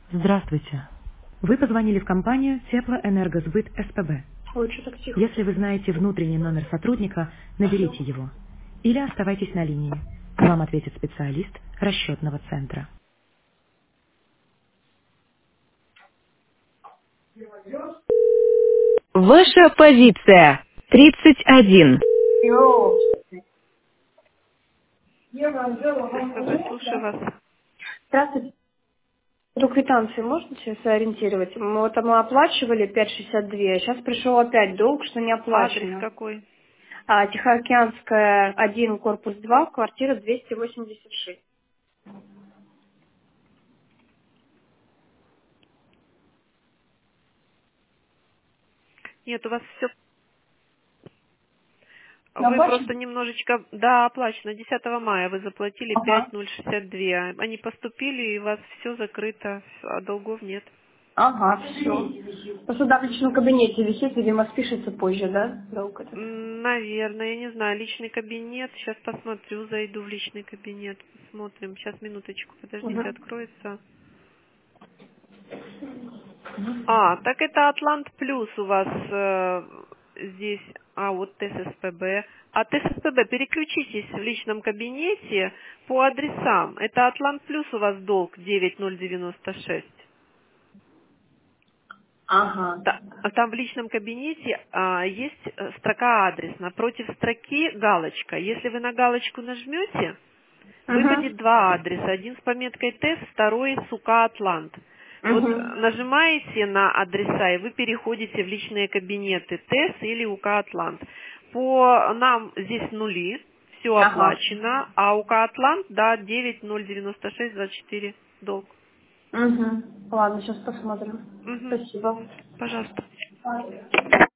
Здравствуйте. Вы позвонили в компанию Теплоэнергосбыт СПБ. Лучше так тихо. Если вы знаете внутренний номер сотрудника, наберите его. Или оставайтесь на линии. Вам ответит специалист расчетного центра. Ваша позиция 31. Йоу. СПБ, слушаю вас. Здравствуйте. Эту квитанцию можете сориентировать? Мы оплачивали 5,62, а сейчас пришел опять долг, что не Адрес оплачено. какой? Тихоокеанская, 1, корпус 2, квартира 286. Нет, у вас все. Вы просто Оплачено? немножечко, да, оплачено. 10 мая вы заплатили Ага. 5,062. Они поступили, и у вас все закрыто, а долгов нет. Ага, все. Просто да, в личном кабинете висит, видимо, спишется позже, да, долг этот? Наверное, я не знаю, личный кабинет. Сейчас посмотрю, зайду в личный кабинет. Посмотрим. Сейчас, минуточку, подождите, Угу. откроется. Так это Атлант Плюс у вас здесь, вот ТССПБ. А ТССПБ, переключитесь в личном кабинете по адресам. Это Атлант Плюс у вас долг 9096. Ага. Там в личном кабинете есть строка адрес. Напротив строки галочка. Если вы на галочку нажмете, выпадет Угу. два адреса. Один с пометкой ТЭС, второй с УК Атлант. Вот Угу. нажимаете на адреса, и вы переходите в личные кабинеты ТЭС или УК Атлант. По нам здесь нули, все Ага. оплачено, а УК Атлант, да, 909624 долг. Угу. Ладно, сейчас посмотрим. Мгм. Спасибо. Пожалуйста.